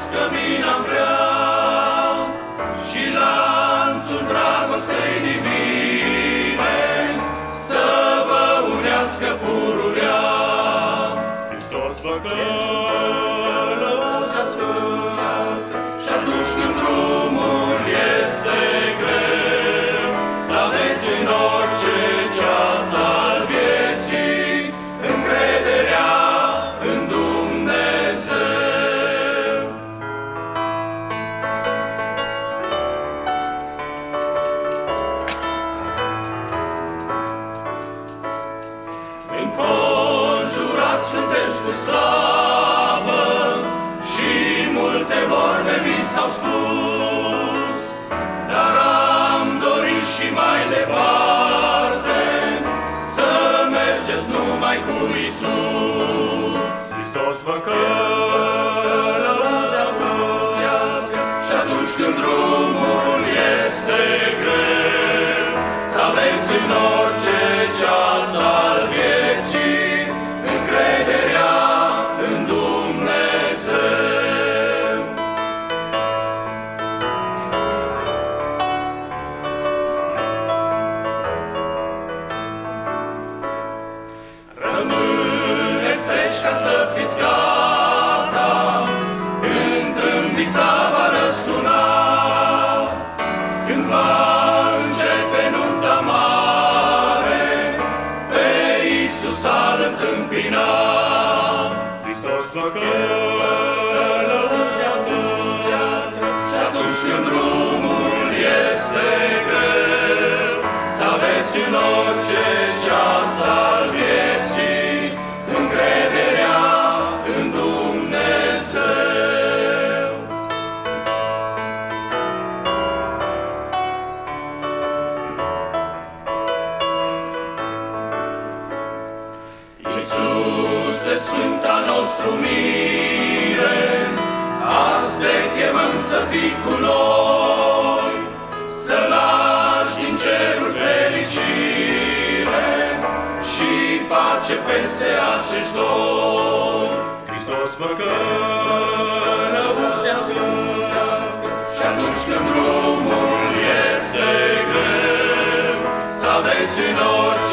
călăuzească mina-mi vrea, și lanțul dragostei divine să vă unească pururea. Hristos vă călăuzească, și atunci când drumul este greu, să aveți în orice ceas al vieții încrederea în Dumnezeu. Înconjurați sunteți cu slavă și multe vorbe vi s-au spus, dar am dorit și mai departe să mergeți numai cu Iisus. Hristos vă călăuzească, și atunci când drumul este greu, să aveți în orice ceas al vieții încrederea în Dumnezeu. Rămâneți treji ca să fiți gata când trâmbița va răsuna, când va începe nunta mare, pe Iisus a-L întâmpina. Hristos vă călăuzească, și atunci când drumul este greu, să aveți în orice ceas al vieții încrederea în Dumnezeu. Iisuse, Sfânta nostru mire, azi te chemăm să fii cu noi, să lași din cerul fericire și pace peste acești doi. Hristos vă călăuzească, și atunci când drumul este greu, să aveți în orice